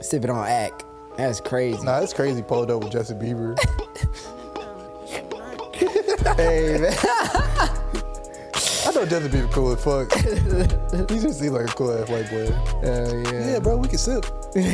Sipping on Ack. That's crazy. Nah, it's crazy. Pulled up with Justin Bieber. Hey, man. I know Justin Bieber cool as fuck. He just seems like a cool ass white boy. Yeah, bro, we can sip.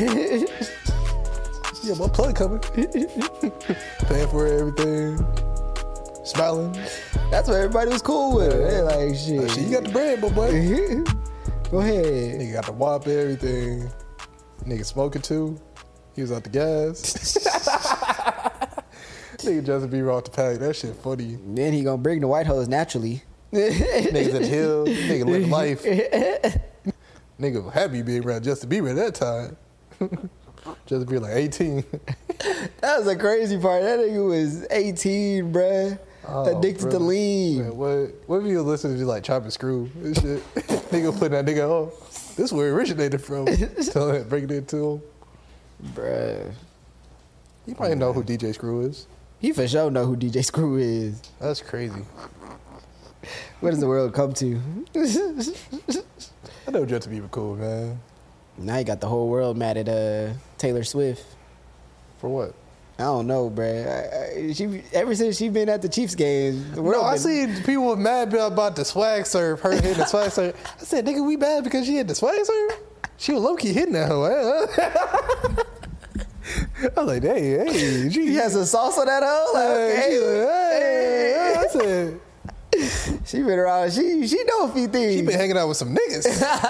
Yeah, my plug coming. Paying for everything. Smiling. That's what everybody was cool with. They like, shit. You got the bread, boy. Go ahead. Nigga got the wop and everything. Nigga smoking too. He was out the gas. Nigga Justin Bieber off the pack. That shit funny. Then he gonna bring the white hoes naturally. Niggas at the hill. Nigga living life. Nigga happy being around Justin Bieber at that time. Justin Bieber like 18. That was the crazy part. That nigga was 18, bruh. Addicted to lean. Man, what if you listening to like Chop and Screw and shit? Nigga putting that nigga on. This is where it originated from. Tell him, breaking it to him. Bruh. You probably know who DJ Screw is. He for sure know who DJ Screw is. That's crazy. What does the world come to? I know Justin Bieber cool, man. Now you got the whole world mad at Taylor Swift. For what? I don't know, bruh. She ever since she been at the Chiefs game, the world No, I been- seen people mad about the swag surf, her hitting the swag surf. I said, nigga, we mad because she hit the swag surf? She was low-key hitting that hoe. I was like, hey, He has some sauce on that hoe. Like, hey, I said, she been around. She know a few things. she been hanging out with some niggas.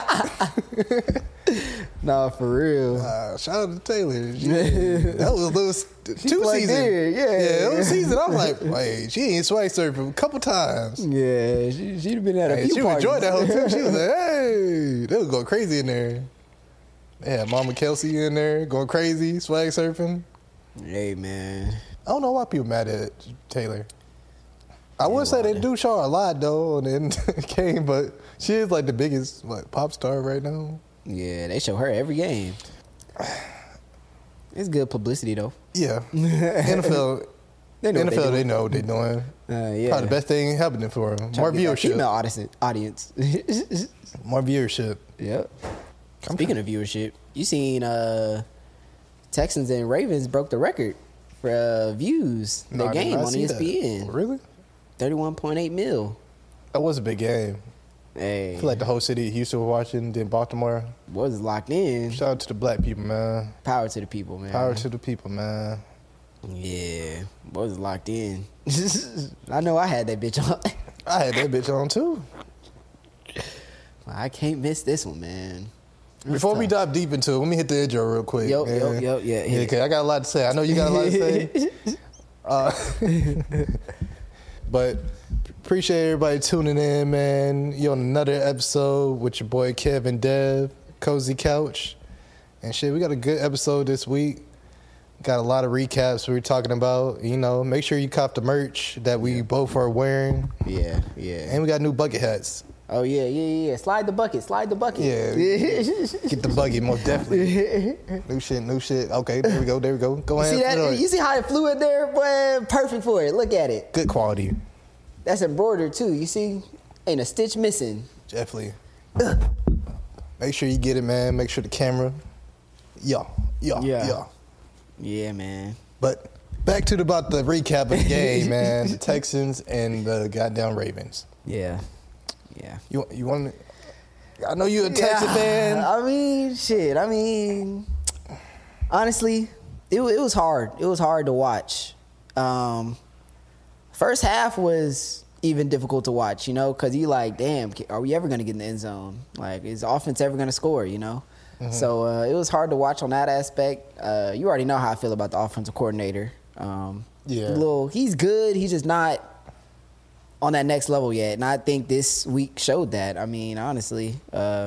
Nah, for real. Shout out to Taylor. That was two plugged seasons. in, yeah. It was a season. I'm like, wait, she ain't swag surfing a couple times. Yeah, she been at a Hey, few she parties. enjoyed that whole too. She was like, hey, they was going crazy in there. Yeah, Mama Kelsey in there going crazy, swag surfing. Hey, man. I don't know why people mad at Taylor. I would say they do show her a lot though on the game, but she is like the biggest pop star right now. Yeah, they show her every game. It's good publicity though. Yeah, NFL. They know what NFL, they they know what they're doing. Yeah. Probably the best thing happening for them. More Trying to get that viewership. Female audience. More viewership. Yep. Speaking of viewership, you seen Texans and Ravens broke the record for views. No, Their I did game not on see ESPN. that. Really? 31.8 mil. That was a big game. Hey, I feel like the whole city of Houston was watching, then Baltimore. was locked in. Shout out to the black people, man. Power to the people, man. Power to the people, man. Yeah, was locked in. I know I had that bitch on. I had that bitch on too. I can't miss this one, man. That's Before we tough. dive deep into it, let me hit the intro real quick. Yo, man. yeah. Yeah, okay, I got a lot to say. I know you got a lot to say. But appreciate everybody tuning in, man. You on another episode with your boy Kevin Dev, Cozy Couch. And shit, we got a good episode this week. Got a lot of recaps we're talking about. You know, make sure you cop the merch that we both are wearing. Yeah. And we got new bucket hats. Oh, yeah. Slide the bucket. Yeah. Get the buggy, most definitely. New shit. Okay, there we go. Go ahead. See that? Put it on. You see how it flew in there? Boy, perfect for it. Look at it. Good quality. That's embroidered too. You see? Ain't a stitch missing. Definitely. Make sure you get it, man. Make sure the camera. Yeah. Yeah, man. But back to about the recap of the game, man. The Texans and the goddamn Ravens. Yeah. You want to... I know you're a Texan fan. I mean, shit. Honestly, it was hard. It was hard to watch. First half was even difficult to watch, you know, because you like, damn, are we ever going to get in the end zone? Like, is the offense ever going to score, you know? Mm-hmm. So it was hard to watch on that aspect. You already know how I feel about the offensive coordinator. He's good. He's just not on that next level yet. And I think this week showed that. I mean, honestly,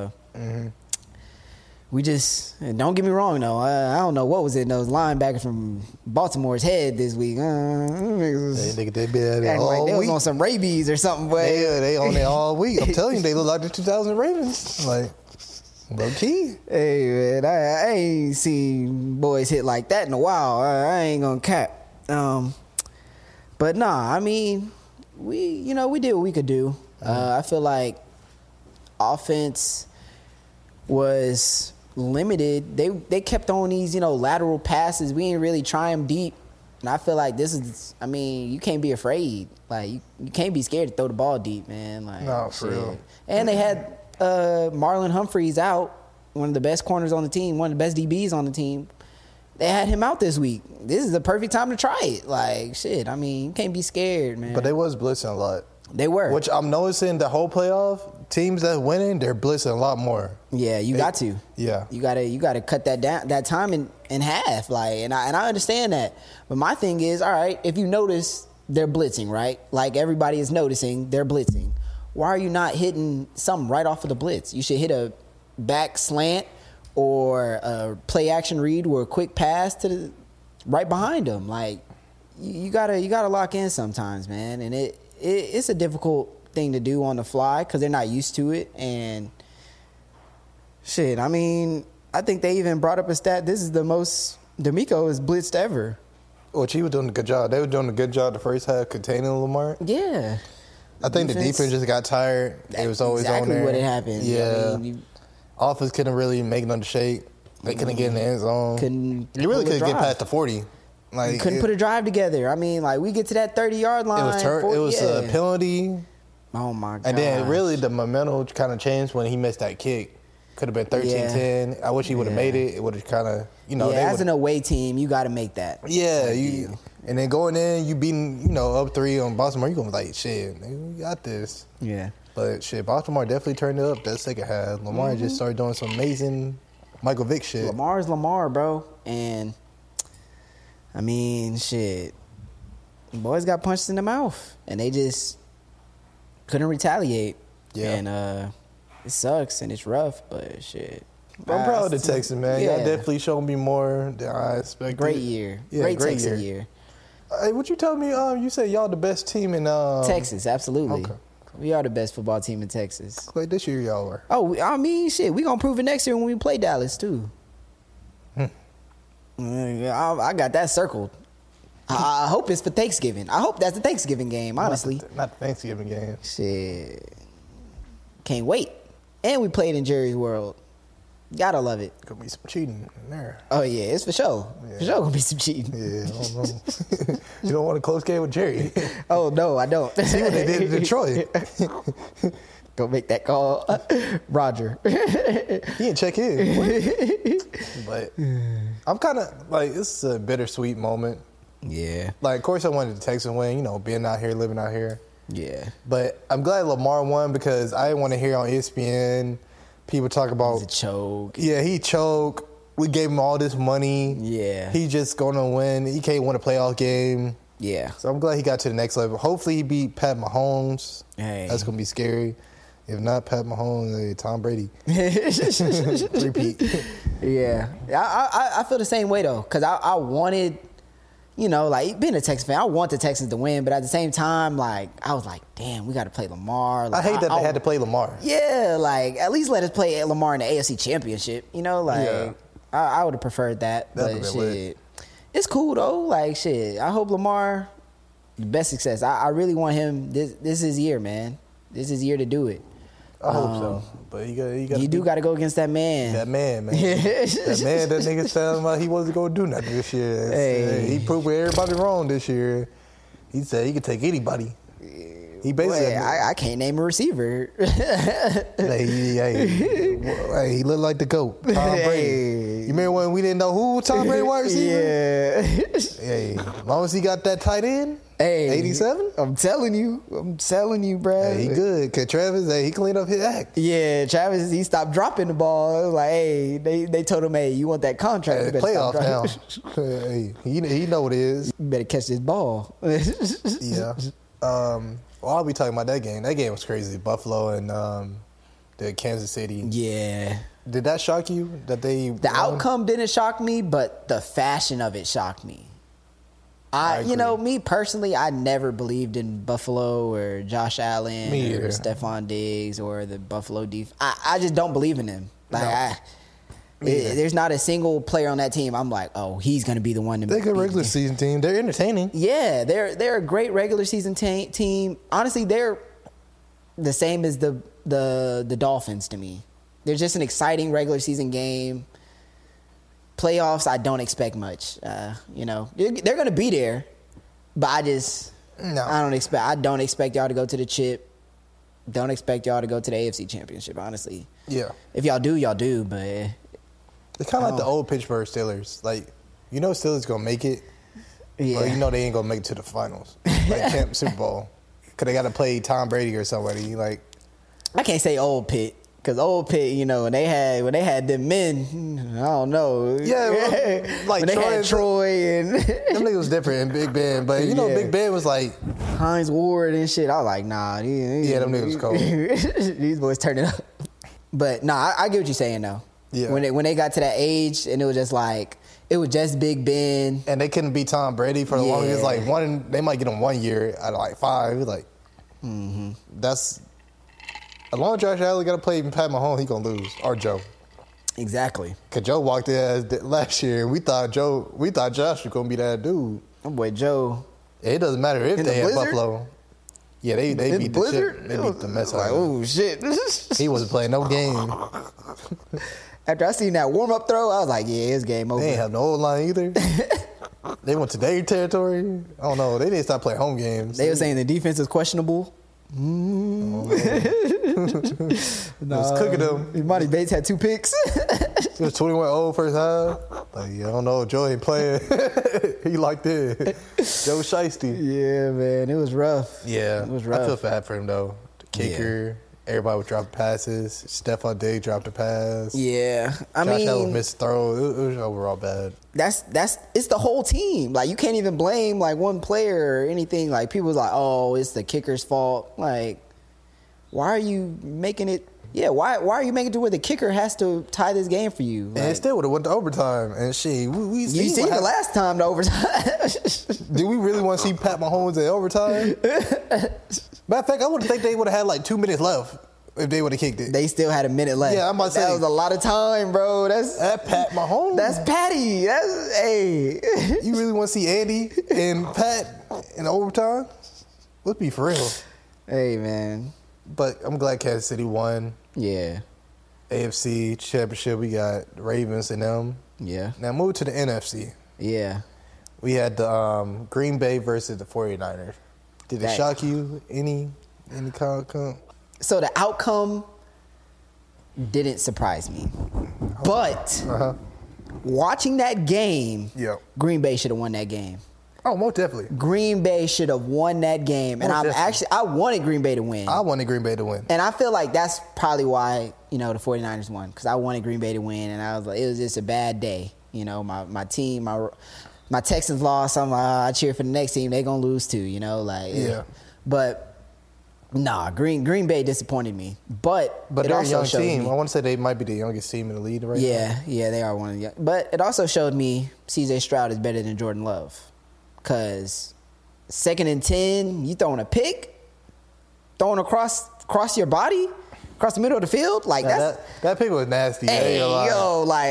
we just, don't get me wrong though. I don't know what was in those linebackers from Baltimore's head this week. They be at it Acting all like they was week. on some rabies or something. But They on it all week. I'm telling you, they look like the 2000 Ravens. Like, low key. Hey man, I ain't seen boys hit like that in a while. I ain't gonna cap. But nah, I mean, we did what we could do. I feel like offense was limited. They kept on these, lateral passes. We didn't really try them deep. And I feel like you can't be afraid. Like, you can't be scared to throw the ball deep, man. Like, No, for real. And they had Marlon Humphreys out, one of the best corners on the team, one of the best DBs on the team. They had him out this week. This is the perfect time to try it. Like, shit, you can't be scared, man. But they was blitzing a lot. They were. Which I'm noticing the whole playoff, teams that winning, they're blitzing a lot more. Yeah, you got to. Yeah. You gotta cut that time in half. Like, and I understand that. But my thing is, all right, if you notice they're blitzing, right? Like, everybody is noticing they're blitzing. Why are you not hitting something right off of the blitz? You should hit a back slant or a play action read or a quick pass to right behind them. Like, you gotta lock in sometimes, man. And it's a difficult thing to do on the fly because they're not used to it. And shit, I think they even brought up a stat. This is the most D'Amico has blitzed ever. Which he was doing a good job. They were doing a good job the first half containing Lamar. Yeah. I think the defense just got tired. It was always on there. Exactly what it happened. Yeah. Offense couldn't really make none shake. They couldn't get in the end zone. You really couldn't get past the 40. Like, couldn't put a drive together. we get to that 30-yard line. It was a penalty. Oh, my God. And then really the momentum kind of changed when he missed that kick. Could have been 13-10. I wish he would have made it. It would have kind of, as an away team, you got to make that. Yeah. And then going in, you beating, up 3 on Baltimore, you're going to be like, shit, man, we got this. Yeah. But shit, Baltimore definitely turned it up that second half. Lamar just started doing some amazing Michael Vick shit. Lamar's Lamar, bro. And, shit. Boys got punched in the mouth. And they just couldn't retaliate. Yeah. And it sucks and it's rough, but shit. I'm proud of the Texans, man. Yeah. Y'all definitely showed me more than I expected. Great year. Yeah, great Texas year. Hey, what you tell me? You said y'all the best team in Texas, absolutely. Okay. We are the best football team in Texas. Like this year, y'all were. Oh, shit. We gonna prove it next year when we play Dallas too. I got that circled. I hope it's for Thanksgiving. I hope that's the Thanksgiving game. Honestly, not the Thanksgiving game. Shit, can't wait. And we played in Jerry's World. Gotta love it. Gonna be some cheating in there. Oh yeah, it's for sure. Yeah. For sure gonna be some cheating. Yeah, I don't know. You don't want a close game with Jerry. Oh no, I don't. See what they did in Detroit. Go make that call, Roger. He didn't check in. But I'm kind of like, it's a bittersweet moment. Yeah. Like, of course I wanted the Texans win, being out here, living out here. Yeah. But I'm glad Lamar won because I didn't want to hear on ESPN people talk about... It's a choke. Yeah, he choked. We gave him all this money. Yeah. He just going to win. He can't win a playoff game. Yeah. So I'm glad he got to the next level. Hopefully he beat Pat Mahomes. Hey. That's going to be scary. If not Pat Mahomes, Tom Brady. Repeat. Yeah. I feel the same way, though, because I wanted... being a Texans fan, I want the Texans to win, but at the same time, I was like, damn, we got to play Lamar. I hate that they had to play Lamar. Yeah, at least let us play Lamar in the AFC Championship. Yeah. I would have preferred that. That'd But been lit. shit, it's cool though. I hope Lamar, the best success. I really want him. This is his year, man. This is his year to do it. I hope so. But you do got to go against that man. That man. That nigga telling about he wasn't going to do nothing this year. Hey. He proved everybody wrong this year. He said he could take anybody. He basically... I can't name a receiver. He looked like the GOAT, Tom Brady. Hey. You remember when we didn't know who Tom Brady wide receiver? Yeah. Hey, as long as he got that tight end, Hey, 87? I'm telling you, bruh. Hey, he good. Cause Travis, he cleaned up his act. Yeah, Travis, he stopped dropping the ball. Like, hey, they told him, hey, you want that contract? You better Playoff stop dropping. now. Hey, he know what it is. You better catch this ball. Yeah. I'll be talking about that game. That game was crazy. Buffalo and the Kansas City. Yeah. Did that shock you? That they The outcome didn't shock me, but the fashion of it shocked me. I agree. Me personally, I never believed in Buffalo or Josh Allen Me or either. Stephon Diggs or the Buffalo defense. I just don't believe in them. No. There's not a single player on that team I'm like, oh, he's going to be the one to They're a good beat regular the- season team. They're entertaining. Yeah, they're a great regular season team. Honestly, they're the same as the Dolphins to me. There's just an exciting regular season game. Playoffs, I don't expect much. You know, they're going to be there, but I don't expect y'all to go to the chip. Don't expect y'all to go to the AFC Championship, honestly. Yeah. If y'all do, y'all do, but it's kind of like the old Pittsburgh Steelers. Like, you know Steelers going to make it, yeah. but you know they ain't going to make it to the finals. Like Super Bowl. Because they got to play Tom Brady or somebody. Like, I can't say old Pitt. Because old Pitt, you know, when they had them men, I don't know. Yeah, well, like when they had Troy and them niggas was different in Big Ben, but you know, Big Ben was like Hines Ward and shit. I was like, nah, them niggas was cold. These boys turned it up. But nah, I get what you're saying though. Yeah. When they got to that age and it was just like it was just Big Ben, and they couldn't beat Tom Brady for the longest. Like they might get him 1 year out of like 5. Like that's. As long as Josh Allen got to play Pat Mahomes, he gonna lose. Or Joe. Exactly. Cause Joe walked in last year. We thought Josh was gonna be that dude. My boy Joe. It doesn't matter if they had Buffalo. Yeah, they beat the shit. They beat the mess out of him. Oh shit. He wasn't playing no game. After I seen that warm up throw, I was like, yeah, it's game over. They ain't have no O-line either. They went to their territory. I don't know. They didn't stop playing home games. They were saying the defense is questionable. It was cooking them. Imani Bates had 2 picks. It was 21-0 first half. Like, I don't know. Joe ain't playing. He liked it. Joe Shiesty. Yeah, man. It was rough. Yeah. It was rough. I feel bad for him, though. The kicker. Everybody would drop passes. Stephon Diggs dropped a pass. Yeah. Josh Allen missed throw. It was overall bad. It's the whole team. Like, you can't even blame, like, one player or anything. Like, people was like, oh, it's the kicker's fault. Like, why are you making it? Yeah, why are you making it to where the kicker has to tie this game for you? Like, and it still would have went to overtime. And shit, we you seen the last time to overtime. Do we really want to see Pat Mahomes in overtime? Matter of fact, I would think they would have had like 2 minutes left if they would have kicked it. They still had a minute left. Yeah, I'm about to say. That was a lot of time, bro. That's Pat Mahomes. That's Patty. That's, hey. You really want to see Andy and Pat in overtime? Let's be for real. Hey, man. But I'm glad Kansas City won. Yeah. AFC Championship, we got Ravens and them. Yeah. Now move to the NFC. Yeah. We had the Green Bay versus the 49ers. Did it shock you? Any outcome? So the outcome didn't surprise me. But watching that game, Green Bay should have won that game. Oh, most definitely. Green Bay should have won that game. And I wanted Green Bay to win. I wanted Green Bay to win. And I feel like that's probably why, the 49ers won. Because I wanted Green Bay to win. And I was like, it was just a bad day. My team, my Texans lost. I'm like, I cheer for the next team. They're going to lose too, Yeah. But, nah, Green Bay disappointed me. But they're a young team. I want to say they might be the youngest team in the league right now. Yeah, they are one of the young. But it also showed me C.J. Stroud is better than Jordan Love. Because 2nd and 10, you throwing a pick, throwing across your body, across the middle of the field, like that pick was nasty. Hey, yo, like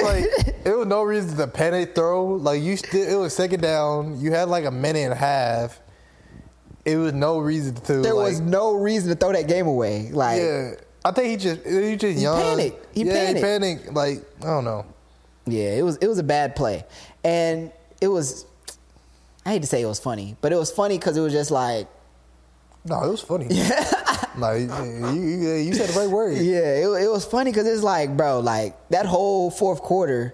it was no reason to panic throw. Like it was 2nd down. You had like a minute and a half. It was no reason to. There was no reason to throw that game away. Like, yeah, I think he just young. Panicked. He panicked. Like, I don't know. Yeah, it was a bad play, and it was. I hate to say it was funny, but it was funny because it was just like. No, it was funny. Like, you said the right word. Yeah, it was funny because it's like, bro, like that whole 4th quarter,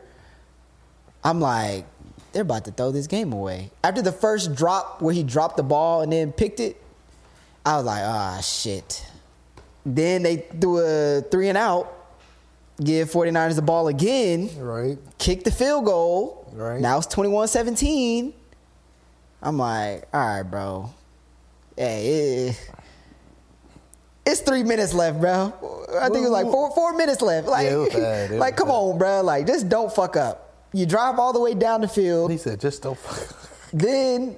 I'm like, they're about to throw this game away. After the first drop where he dropped the ball and then picked it, I was like, shit. Then they threw a 3 and out, give 49ers the ball again. Right. Kick the field goal. Right. Now it's 21-17. I'm like, all right, bro. Hey, it's 3 minutes left, bro. I think it was like 4 minutes left. Like, it was bad. Come on, bro. Like, just don't fuck up. You drive all the way down the field. He said, just don't fuck up. Then,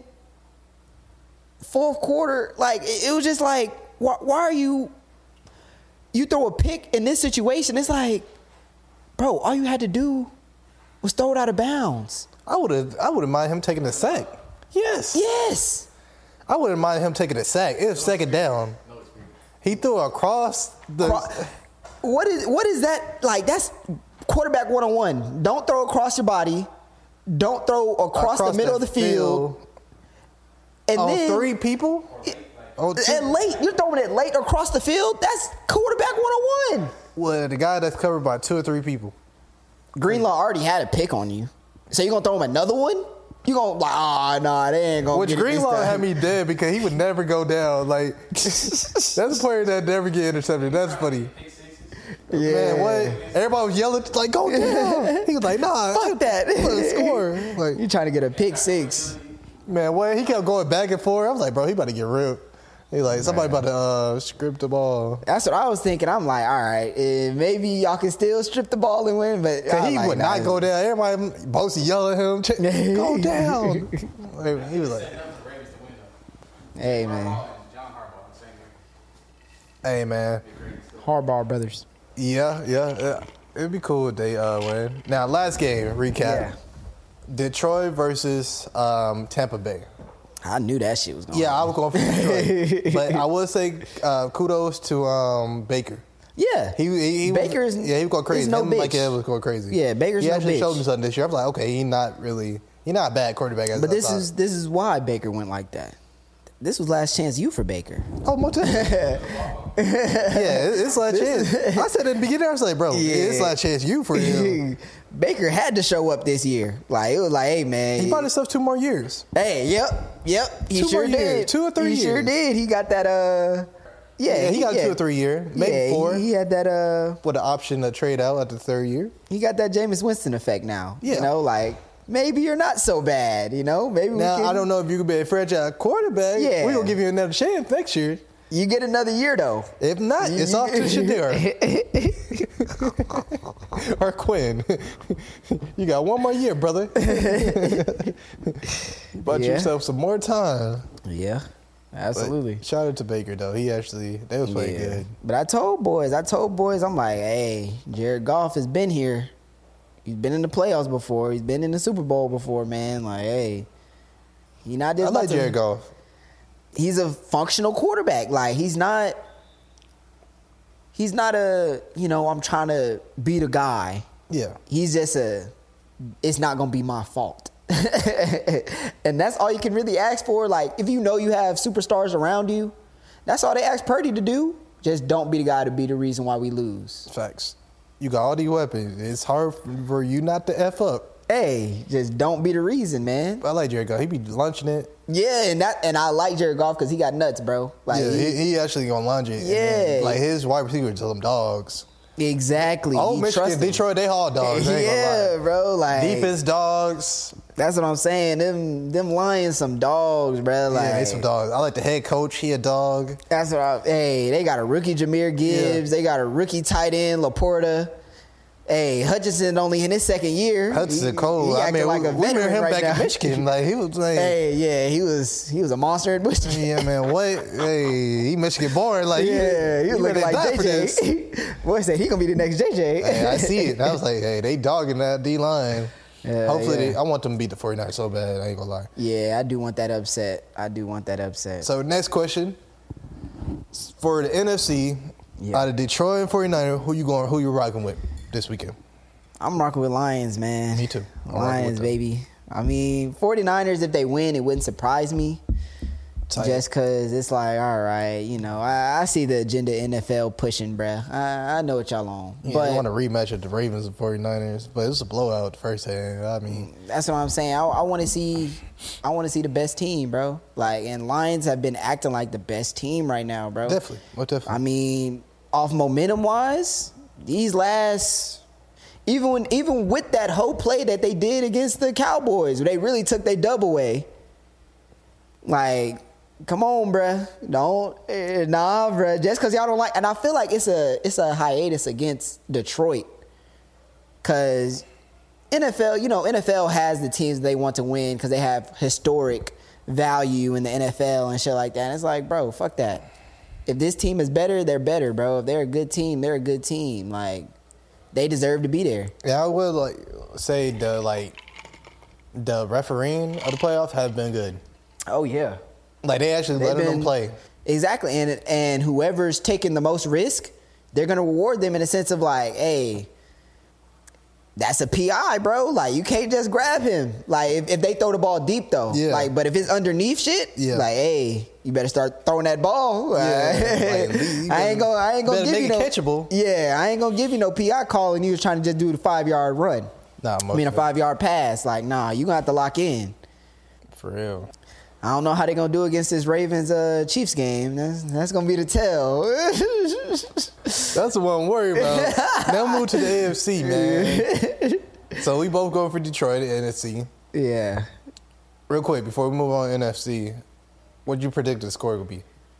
4th quarter, like, it was just like, why are you throw a pick in this situation? It's like, bro, all you had to do was throw it out of bounds. I wouldn't mind him taking a sack. Yes. I wouldn't mind him taking a sack. It was 2nd down. He threw across the. what is that like? That's quarterback 101. Don't throw across your body. Don't throw across the middle of the field. And then 3 people. And late, you're throwing it late across the field. That's quarterback 101. Well, the guy that's covered by 2 or 3 people. Greenlaw already had a pick on you, so you gonna throw him another one? You gonna like, nah, they ain't gonna. Which Greenlaw had me dead because he would never go down. Like that's a player that never get intercepted. That's funny. Yeah. Man, what? Everybody was yelling like, "Go down!" He was like, "Nah, fuck that." Score. Like you trying to get a pick 6? Man, what? He kept going back and forth. I was like, bro, he about to get ripped. He like somebody about to script the ball. That's what I was thinking. I'm like, all right, maybe y'all can still strip the ball and win, but he would not go down. Everybody Bosa yell at him, go down. He was like, "Hey man, hey man, Harbaugh brothers." Yeah. It'd be cool if they win. Now, last game recap: Detroit versus Tampa Bay. I knew that shit was going. Yeah, I was going for Detroit, but I would say kudos to Baker. Yeah, he Baker was, he was going crazy. No bitch. Mike Evans was going crazy. Yeah, Baker's he no actually bitch. showed me something this year. I'm like, okay, he's not a bad quarterback. But this is why Baker went like that. This was last chance you for Baker. Oh, Motel. Yeah, it's last chance. I said in the beginning, I was like, bro, it's last chance you for him. Baker had to show up this year. Like it was like, hey man, he bought himself 2 more years. Hey, yep, he 2 sure more did. Years, 2 or 3 years. He sure did. He got that. Yeah, he got 2 or 3 years, maybe 4. He had that. With the option to trade out at the 3rd year. He got that Jameis Winston effect now. Yeah, you know, like. Maybe you're not so bad, you know. Maybe now I don't know if you could be a franchise quarterback. Yeah, we're gonna give you another chance next year. You get another year though. If not, it's off to Shadeur or Quinn. You got 1 more year, brother. Bought yourself some more time. Yeah, absolutely. But shout out to Baker though. They was playing good. But I told boys, I'm like, hey, Jared Goff has been here. He's been in the playoffs before. He's been in the Super Bowl before, man. Like, hey, he not just. I like Jared Goff. He's a functional quarterback. Like, he's not a, I'm trying to beat a guy. Yeah. He's just it's not going to be my fault. And that's all you can really ask for. Like, if you know you have superstars around you, that's all they ask Purdy to do. Just don't be the guy to be the reason why we lose. Facts. You got all these weapons. It's hard for you not to F up. Hey, just don't be the reason, man. I like Jared Goff. He be launching it. Yeah, and I like Jared Goff because he got nuts, bro. Like, yeah, he actually gonna launch it. Yeah. Like his wide receiver tell them dogs. Exactly. Oh, Michigan, Detroit, they haul dogs. Yeah, bro. Like defense dogs. That's what I'm saying. Them Lions some dogs, bro. Like, yeah, they some dogs. I like the head coach. He a dog. That's what they got a rookie Jahmyr Gibbs. Yeah. They got a rookie tight end Laporta. Hey, Hutchinson only in his 2nd year. Hutchinson cold. I mean, like a we remember him right back now. in Michigan. Like he was like, hey, yeah, he was a monster in Michigan. Yeah, man. What? Hey, he Michigan born. Like yeah, he was looking like JJ. Boy said he gonna be the next JJ. Hey, I see it. I was like, hey, they dogging that D line. Hopefully, I want them to beat the 49ers so bad. I ain't gonna lie. Yeah, I do want that upset. So next question for the NFC, out of Detroit and 49ers, who you rocking with this weekend? I'm rocking with Lions, man. Me too. Lions, baby. I mean, 49ers, if they win, it wouldn't surprise me. Tight. Just because it's like, all right, I see the agenda NFL pushing, bruh. I know what y'all on. Yeah, but I want a rematch of the Ravens and 49ers, but it was a blowout the first hand. I mean, that's what I'm saying. I want to see the best team, bro. Like, and Lions have been acting like the best team right now, bro. Definitely. I mean, off momentum wise, these last. Even with that whole play that they did against the Cowboys, they really took their dub away. Like, come on, bruh. Bruh. Just because y'all don't like, and I feel like it's a hiatus against Detroit, because NFL has the teams they want to win because they have historic value in the NFL and shit like that. And it's like, bro, fuck that. If this team is better, they're better, bro. If they're a good team, they're a good team. Like, they deserve to be there. Yeah, I would say the refereeing of the playoffs have been good. Oh yeah, like they actually let them play. Exactly, and whoever's taking the most risk they're gonna reward them in a sense of like, hey, that's a PI, bro. Like, you can't just grab him. Like, if they throw the ball deep, though. Yeah. Like, but if it's underneath shit, like, hey, you better start throwing that ball. Yeah. Like, I ain't gonna give you no catchable. Yeah, I ain't gonna give you no PI call, and you was trying to just do the 5-yard run. Nah, I mean, a 5-yard pass. Like, nah, you gonna have to lock in. For real. I don't know how they're gonna do against this Ravens Chiefs game. That's gonna be the tell. That's the one I'm worried about. Now move to the AFC, man. So we both going for Detroit and NFC. Yeah. Real quick, before we move on to NFC, what'd you predict the score would be?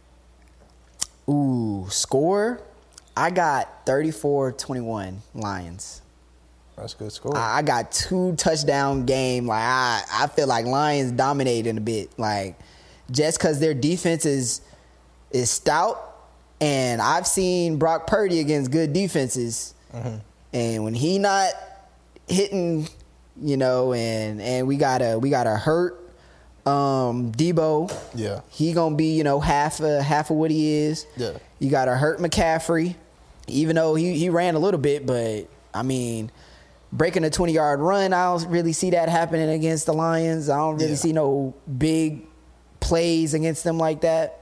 Ooh, score? I got 34-21 Lions. That's a good score. I got 2 touchdown game. Like, I feel like Lions dominating a bit. Like, just because their defense is stout, and I've seen Brock Purdy against good defenses, and when he not hitting, you know, and we got a hurt Debo. Yeah, he gonna be, you know, half of what he is. Yeah, you got to hurt McCaffrey, even though he ran a little bit, but I mean, breaking a 20-yard run, I don't really see that happening against the Lions. I don't really see no big plays against them like that.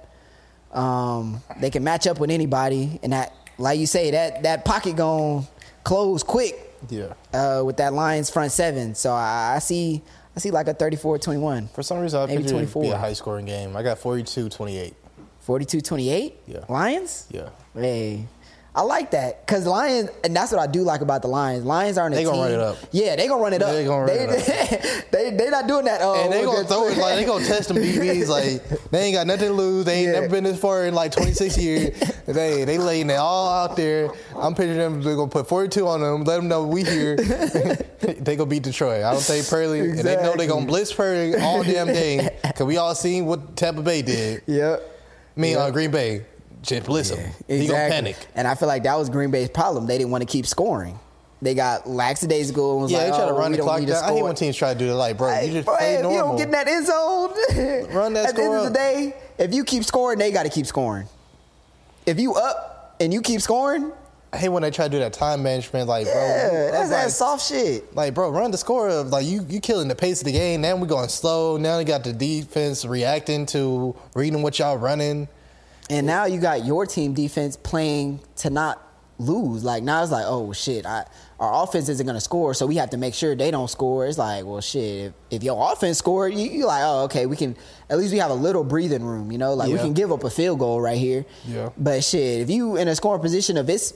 They can match up with anybody, and that, like you say, that pocket gonna close quick. Yeah. With that Lions front seven, so I see like a 34-21. For some reason, I maybe figured 24. It'd be a high scoring game. I got 42-28. 42-28. Yeah. Lions. Yeah. Hey. I like that because Lions, and that's what I do like about the Lions. Lions aren't a team. They gonna run it up. Yeah, they gonna run it up. They gonna run it up. They not doing that. And they gonna throw it like they gonna test them DBs like they ain't got nothing to lose. They ain't never been this far in like 26 years. They laying it all out there. I'm picturing them. They're gonna put 42 on them. Let them know we here. They gonna beat Detroit. I don't think Purdy, and they know they gonna blitz Purdy all damn day because we all seen what Tampa Bay did. Yep. Green Bay. Just blitz him. Exactly. He gonna panic. And I feel like that was Green Bay's problem. They didn't want to keep scoring. They got lackadaisical and was they like, try to run the clock down. I hate score. when teams try to do that. Like, bro, you just play normal. If you don't get in that end zone, run that at the score end of the up. day, if you keep scoring, they got to keep scoring. If you up and you keep scoring, I hate when they try to do that time management. Like, bro, that's like, that soft shit. Like, bro, run the score of like you killing the pace of the game. Now we going slow. Now they got the defense reacting to reading what y'all running. And now you got your team defense playing to not lose. Like, now it's like, oh, shit, our offense isn't going to score, so we have to make sure they don't score. It's like, well, shit, if your offense scored, you're like, oh, okay, we can – at least we have a little breathing room, you know? Like, we can give up a field goal right here. Yeah. But, shit, if you in a scoring position of it's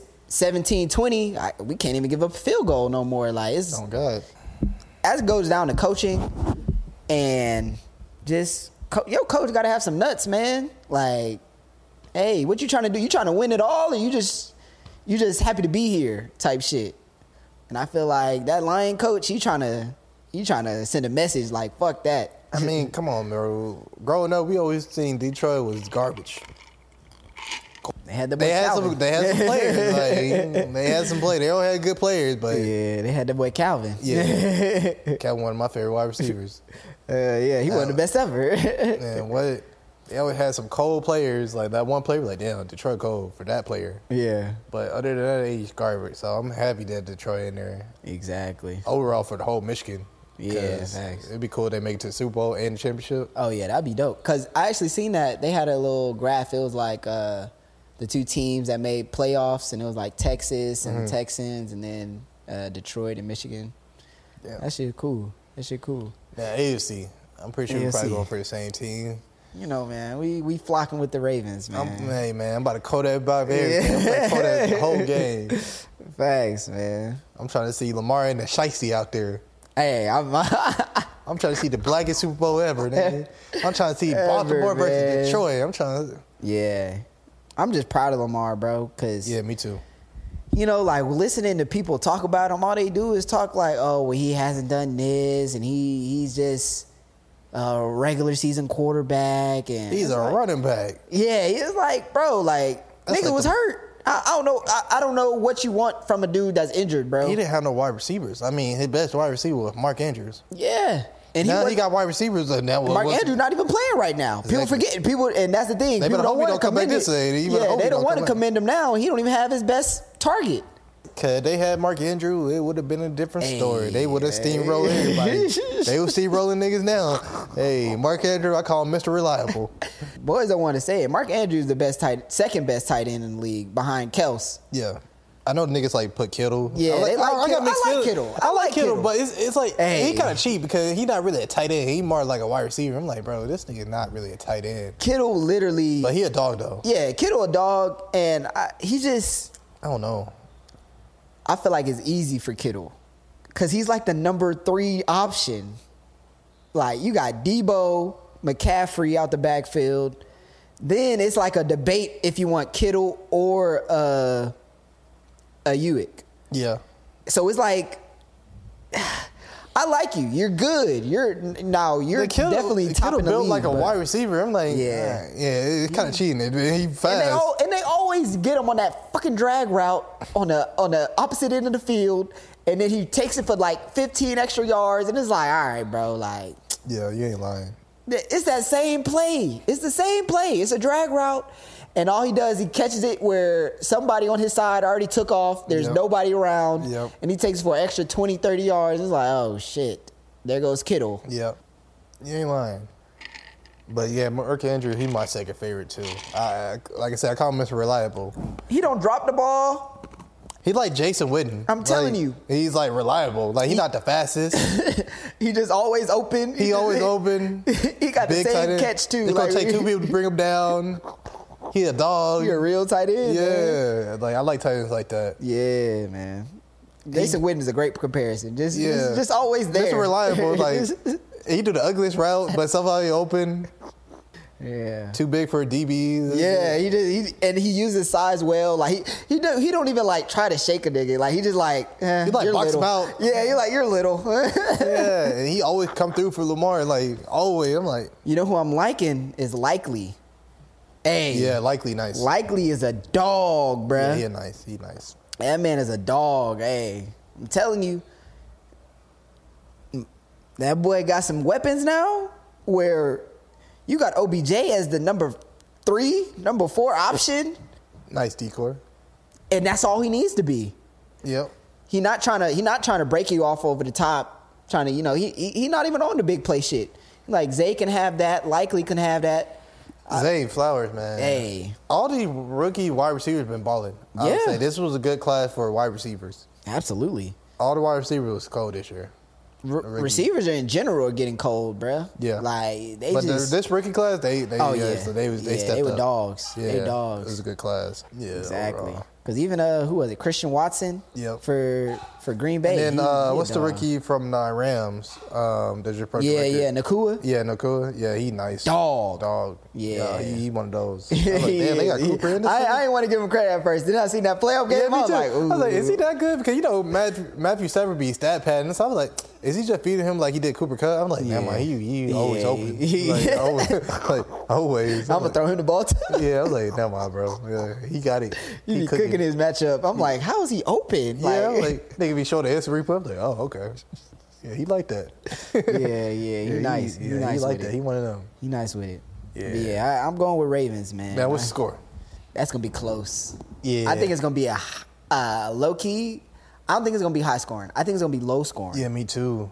17-20, we can't even give up a field goal no more. Like, it's – oh, God. As it goes down to coaching and just your coach got to have some nuts, man. Like, hey, what you trying to do? You trying to win it all, or you just happy to be here type shit? And I feel like that Lion coach, he trying to send a message like, fuck that. I mean, come on, bro. Growing up, we always seen Detroit was garbage. They had some players. Like, they had some players. They all had good players, but yeah, they had that boy Calvin. Yeah, Calvin, one of my favorite wide receivers. Yeah, he was the best ever. Man, what? They always had some cold players. Like that one player, like damn, Detroit cold for that player. Yeah. But other than that, he's garbage. So I'm happy that Detroit in there. Exactly. Overall for the whole Michigan. Yeah, thanks. It'd be cool if they make it to the Super Bowl and the championship. Oh yeah, that'd be dope. Cause I actually seen that they had a little graph. It was like the 2 teams that made playoffs, and it was like Texas and the Texans, and then Detroit and Michigan. Damn. That shit cool. Yeah, AFC. I'm pretty sure we're probably going for the same team. You know, man, we flocking with the Ravens, man. I'm about to code everybody everything. I'm about to code that the whole game. Facts, man. I'm trying to see Lamar and the Shiesty out there. Hey, I'm trying to see the blackest Super Bowl ever, nigga. I'm trying to see Baltimore versus Detroit. I'm trying to... Yeah. I'm just proud of Lamar, bro, because... Yeah, me too. You know, like, listening to people talk about him, all they do is talk like, oh, well, he hasn't done this, and he's just... a regular season quarterback, and he's a running back. Yeah, he's like, bro, like nigga like was hurt. I don't know. I don't know what you want from a dude that's injured, bro. He didn't have no wide receivers. I mean, his best wide receiver was Mark Andrews. Yeah, And now he got wide receivers. Now Mark Andrews not even playing right now. People forget. And that's the thing. They people don't want to commend him. They don't want to commend him now. He don't even have his best target. Cause they had Mark Andrews, it would have been a different story. They would have steamrolled everybody. They would steamrolling niggas now. Hey, Mark Andrews, I call him Mr. Reliable. Boys don't want to say it. Mark Andrews is the second best tight end in the league behind Kels. Yeah. I know niggas like put Kittle. Yeah, I like Kittle. I like Kittle, but it's like he kind of cheap because he's not really a tight end. He more like a wide receiver. I'm like, bro, this nigga not really a tight end. Kittle literally, but he a dog though. Yeah, Kittle a dog, and he just I don't know. I feel like it's easy for Kittle because he's like the number 3 option. Like you got Debo, McCaffrey out the backfield. Then it's like a debate if you want Kittle or a Usyk. Yeah. So it's like, I like you. You're good. You're definitely top in the built league, like a wide receiver. I'm like, yeah, it's kind of cheating. He fast. And they always get him on that fucking drag route on the opposite end of the field, and then he takes it for like 15 extra yards, and it's like, all right, bro, like. Yeah, you ain't lying. It's that same play. It's the same play. It's a drag route. And all he does, he catches it where somebody on his side already took off. There's nobody around. Yep. And he takes it for an extra 20, 30 yards. It's like, oh, shit. There goes Kittle. Yep. You ain't lying. But, yeah, Mark Andrews, he's my second favorite, too. Like I said, I call him Mr. Reliable. He don't drop the ball. He like Jason Witten. I'm telling you. He's, like, reliable. Like, he's not the fastest. He just always open. He always open. He got the same catch, too. It's going to take 2 people to bring him down. He a dog. He a real tight end. Yeah, man. like I like tight ends like that. Yeah, man. Jason Witten is a great comparison. Just always there. Just reliable. Like he do the ugliest route, but somehow he open. Yeah. Too big for DBs. Yeah, he uses size well. Like he don't even like try to shake a nigga. Like he just like he like box him out. Yeah, you're little. Yeah, and he always come through for Lamar. Like always, I'm like, you know who I'm liking is Likely. Hey. Yeah, Likely nice. Likely is a dog, bruh. Yeah, he nice. That man is a dog. Hey, I'm telling you, that boy got some weapons now. Where you got OBJ as the number 3, number 4 option. Nice decor. And that's all he needs to be. Yep. He not trying to break you off over the top. Trying to, he not even on the big play shit. Like Zay can have that. Likely can have that. Zay Flowers, man. Hey. All the rookie wide receivers been balling. I would say this was a good class for wide receivers. Absolutely. All the wide receivers was cold this year. Receivers in general are getting cold, bruh. Yeah. Like this rookie class, they stepped they were up. dogs. Yeah, they dogs. It was a good class. Yeah, exactly. Because even who was it? Christian Watson. Yep. For Green Bay. And then what's the rookie from the Rams? That's your project. Yeah, Nakua. Yeah, Nakua. Yeah, he nice. Dog. Yeah, he one of those. I was like, damn, they got Cooper in this. I didn't want to give him credit at first. Then I seen that playoff game. Yeah, me too. I was like, is he that good? Because Matthew Stafford be stat padding. So I was like, is he just feeding him like he did Cooper Kupp? I'm like, man, he always open. Always. I'm gonna throw him the ball too. Yeah, I was like, never mind, bro. Yeah, he got it. He cooking his matchup. I'm like, how is he open? Yeah, like they can be showing the instant replay. I'm like, oh, okay. Yeah, he like that. He nice. He nice. He like that. He one of them. He nice with it. Yeah, I'm going with Ravens, man. Man, what's the score? That's gonna be close. Yeah, I think it's gonna be a low key. I don't think it's gonna be high scoring. I think it's gonna be low scoring. Yeah, me too.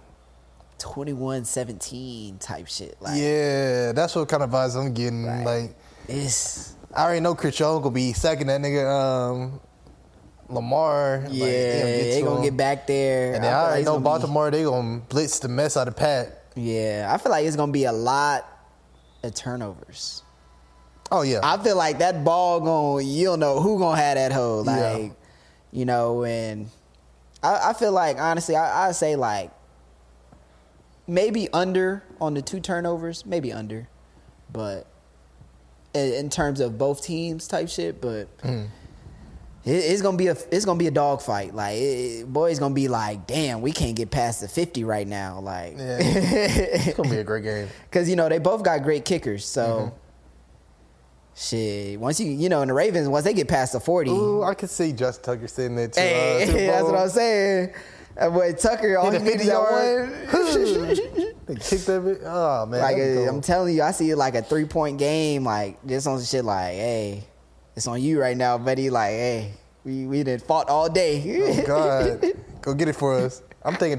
21-17 type shit. Like, yeah, that's what kind of vibes I'm getting. Like, I already know Chris Jones gonna be sacking that nigga Lamar. Yeah, they gonna get back there. And then I already know Baltimore, they gonna blitz the mess out of Pat. Yeah, I feel like it's gonna be a lot of turnovers. Oh yeah, I feel like that ball you don't know who gonna have that hoe. Like, and I feel like honestly, I say like maybe under on the 2 turnovers, maybe under, but in terms of both teams type shit, but. It's gonna be a dog fight. Like, boys gonna be like, damn, we can't get past the 50 right now. Like, it's gonna be a great game because they both got great kickers. So, shit, once and the Ravens, once they get past the 40, ooh, I could see Justin Tucker sitting there too. Hey, that's what I'm saying. That boy Tucker, all he needs is that one. They kicked that bit. Oh man, Like I'm telling you, I see it like a 3-point game, like just on some shit. Like, hey, it's on you right now, buddy. Like, hey, we done fought all day. Oh God, go get it for us. I'm thinking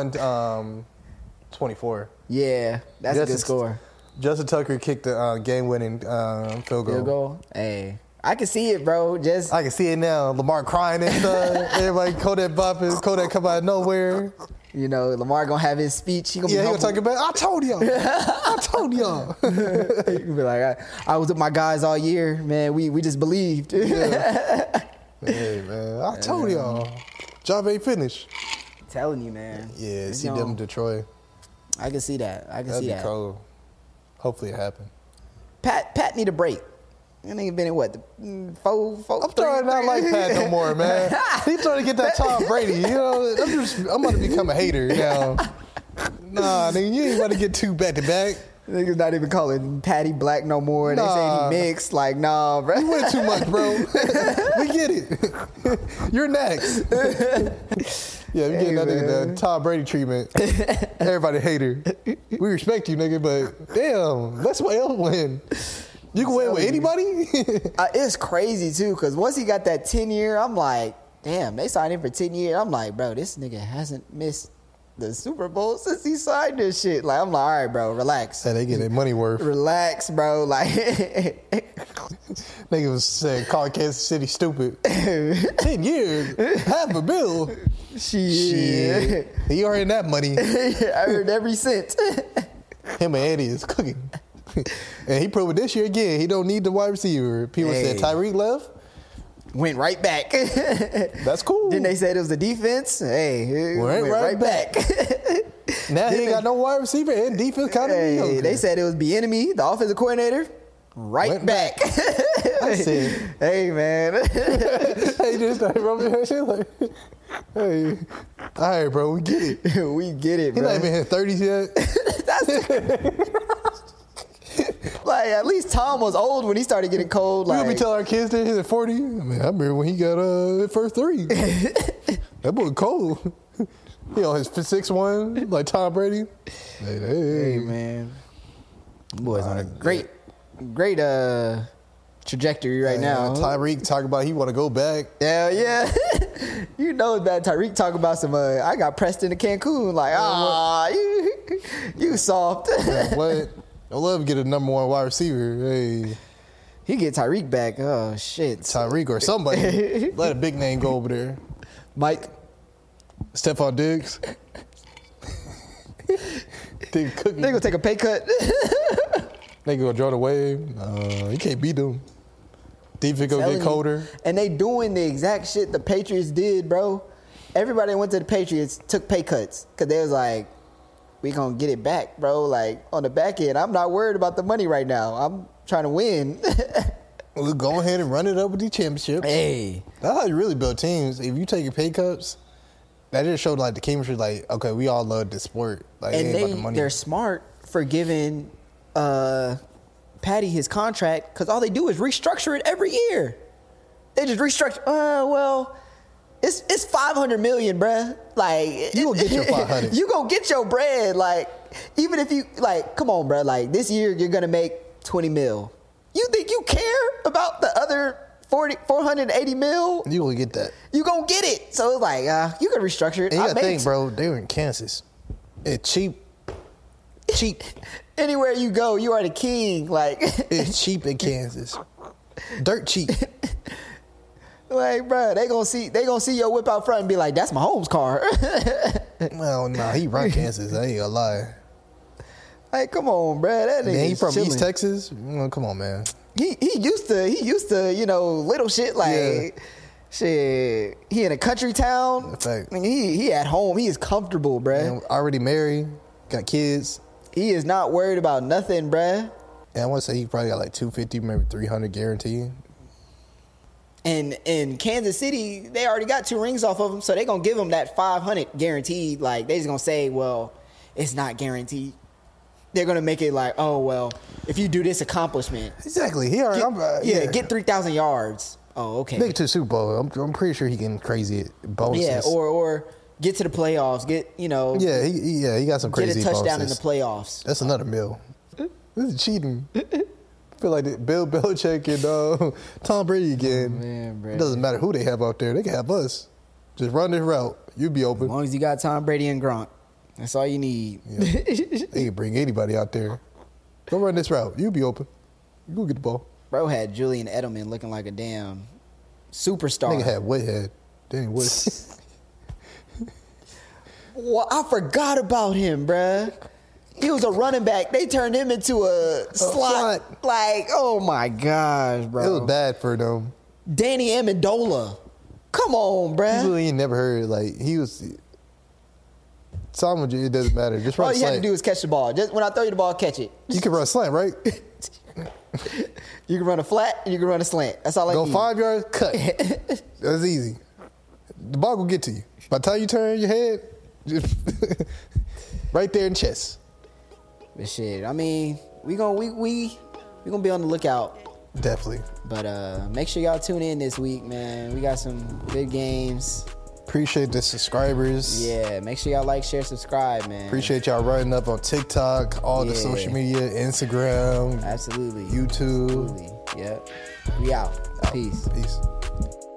21-24. Yeah, that's a good score. Justin Tucker kicked the game-winning field goal. Field goal. Hey, I can see it, bro. I can see it now. Lamar crying and stuff. Everybody, Kodak bopping. Kodak come out of nowhere. You know, Lamar gonna have his speech. He gonna talk about. I told y'all. I told y'all. He gonna be like, I was with my guys all year, man. We just believed. Yeah. Hey man, I told y'all. Job ain't finished. I'm telling you, man. Yeah, see them in Detroit. I can see that. That'd be cool. Hopefully it happen. Pat need a break. I think been in what, four? I'm trying not like Pat no more, man. He's trying to get that Tom Brady. You know, I'm about to become a hater now. Nah, nigga, you ain't about to get 2 back to back. Niggas not even calling Patty black no more. They say he mixed. Like, nah, bro. You went too much, bro. We get it. You're next. Yeah, we getting that nigga the Tom Brady treatment. Everybody hater. We respect you, nigga, but damn, let's win. You can win with anybody? It's crazy, too, because once he got that 10-year, I'm like, damn, they signed him for 10 years. I'm like, bro, this nigga hasn't missed the Super Bowl since he signed this shit. Like, I'm like, all right, bro, relax. Hey, they get their money worth. Relax, bro. Like, nigga was saying, call Kansas City stupid. 10 years, $500 million. Shit. He earned that money. I heard every cent. Him and Eddie is cooking. And he proved it this year again. He don't need the wide receiver. People said Tyreek left. Went right back. That's cool. Then they said it was the defense. Hey, went right back. Now he ain't got no wide receiver and defense kind of mediocre. They said it was Bieniemy, the offensive coordinator. Went back. I said, hey, man. Hey, just started rubbing her shit like, hey, all right, bro, we get it. We get it, bro. He not even hit 30s yet. Like, at least Tom was old when he started getting cold. Like, We'll be telling our kids that he's at 40. I mean, I remember when he got his first 3. That boy cold. He on his 6'1", like Tom Brady. Hey, man. Boy's on a great trajectory right now. Tyreek talking about he want to go back. Hell yeah. You know that Tyreek talking about some, I got pressed into Cancun. Like, you soft. Man, what? I love to get a number 1 wide receiver. Hey, he get Tyreek back. Oh shit, Tyreek or somebody. Let a big name go over there. Mike, Stephon Diggs. They gonna take a pay cut. They gonna draw the wave. You can't beat them. Defense gonna get colder. And they doing the exact shit the Patriots did, bro. Everybody that went to the Patriots took pay cuts because they was like, we gonna get it back, bro. Like, on the back end, I'm not worried about the money right now. I'm trying to win. We'll go ahead and run it up with the championship. Hey. That's how you really build teams. If you take your pay cuts, that just showed like the chemistry, like, okay, we all love this sport. Like, and it ain't about the money. They're smart for giving Patty his contract because all they do is restructure it every year. They just restructure. Well, it's $500 million, bruh. Like, you gonna get your 500. You gonna get your bread. Like, even if you like, come on, bruh. Like, this year you're gonna make $20 million. You think you care about the other 480 mil? You gonna get that. You gonna get it. So it's like, you can restructure it. And you gotta think, bro, they were in Kansas. It's cheap. Anywhere you go, you are the king. Like, it's cheap in Kansas. Dirt cheap. Like, bro, they gonna see your whip out front and be like, that's Mahomes' car. Well, nah, he run Kansas. I ain't gonna lie. Like, come on, bro. That nigga he from chilling. East Texas. Come on, man. He used to little shit like shit. He in a country town. In fact, I mean, he at home. He is comfortable, bruh. Already married, got kids. He is not worried about nothing, bruh. Yeah, I want to say he probably got like 250, maybe 300 guaranteed. And in Kansas City, they already got 2 rings off of him, so they gonna give him that 500 guaranteed. Like, they just gonna say, well, it's not guaranteed. They're gonna make it like, oh well, if you do this accomplishment, exactly. He already, get 3,000 yards. Oh, okay. Make it to the Super Bowl. I'm pretty sure he getting crazy bonuses. Yeah, or get to the playoffs, he got some crazy get a touchdown bonuses. in the playoffs. That's another meal. This is cheating. I feel like Bill Belichick and Tom Brady again. Man, bro. It doesn't matter who they have out there. They can have us. Just run this route. You be open. As long as you got Tom Brady and Gronk, that's all you need. Yeah. They can bring anybody out there. Go run this route. You be open. You go get the ball. Bro had Julian Edelman looking like a damn superstar. Nigga had Whitehead. Danny Wood. Well, I forgot about him, bruh. He was a running back. They turned him into a slot. Like, oh my gosh, bro. It was bad for them. Danny Amendola. Come on, bruh. People ain't never heard, like, he was... It doesn't matter. Just run All you slant. had to do is catch the ball. Just when I throw you the ball, catch it. You can run slant, right? You can run a flat and you can run a slant. That's all I need. Go 5 yards, cut. That's easy. The ball will get to you. By the time you turn your head, just right there in chest. But shit, I mean, we gonna be on the lookout. Definitely. But make sure y'all tune in this week, man. We got some good games. Appreciate the subscribers. Yeah, make sure y'all like, share, subscribe, man. Appreciate y'all running up on TikTok, all the social media, Instagram, Absolutely. YouTube. Absolutely. Yep. We out. Peace. Peace.